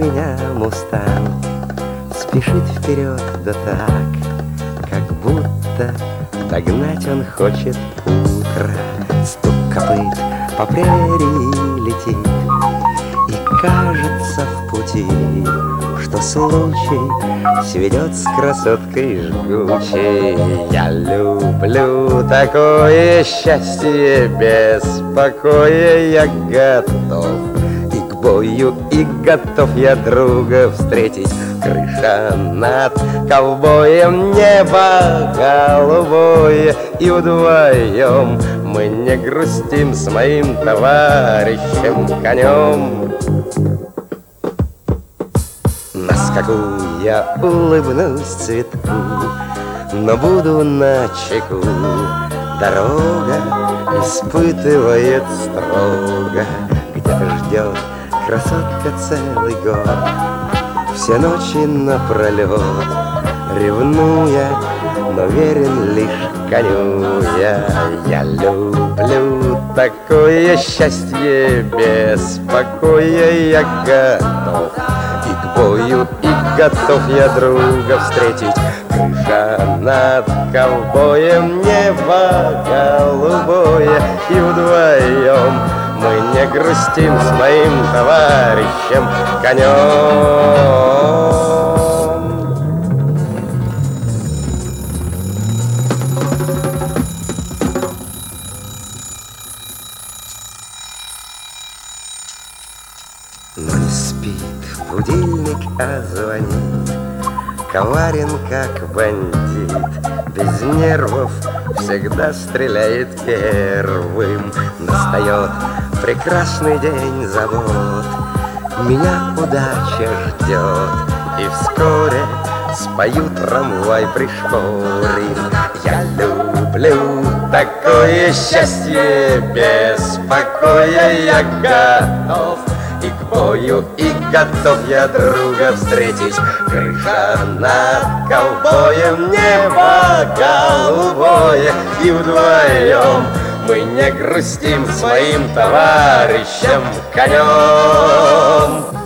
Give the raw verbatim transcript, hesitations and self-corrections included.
меня мустанг спешит вперед, да так, как будто догнать он хочет утро. Стук копыт по прерии летит, и кажется в пути, что случай сведет с красоткой жгучей. Я люблю такое счастье, без покоя я готов и к бою, и готов я друга встретить. Крыша над ковбоем, небо голубое, и вдвоем мы не грустим с моим товарищем конем. На скаку я улыбнусь цветку, но буду начеку. Дорога испытывает строго, где-то ждет красотка целый год. Все ночи напролет, ревнуя, но верен лишь коню я. Я люблю такое счастье, без покоя я готов и к бою, и готов я друга встретить. Крыша над ковбоем, небо голубое, и вдвоем мы не грустим с моим товарищем конем. Но не спит будильник, а звонит, коварен, как бандит, без нервов всегда стреляет первым. Настает прекрасный день забот, меня удача ждет, и вскоре спою трамвай пришпорив. Я люблю такое счастье, без покоя я готов и к бою, и готов я друга встретить. Крыша над ковбоем, небо голубое, и вдвоем мы не грустим с моим товарищем конем.